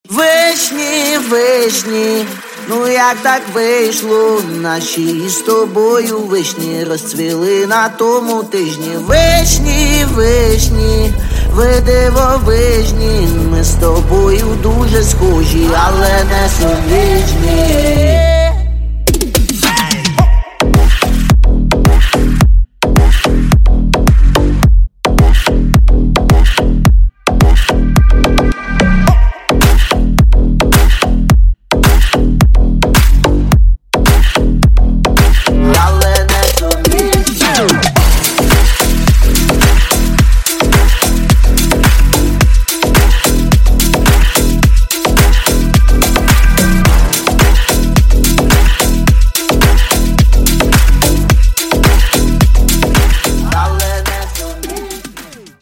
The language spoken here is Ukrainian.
Вишні, вишні, ну як так вийшло? Наші з тобою вишні розцвіли на тому тижні. Вишні, вишні, ви дивовижні. Ми з тобою дуже схожі, але не суміжні.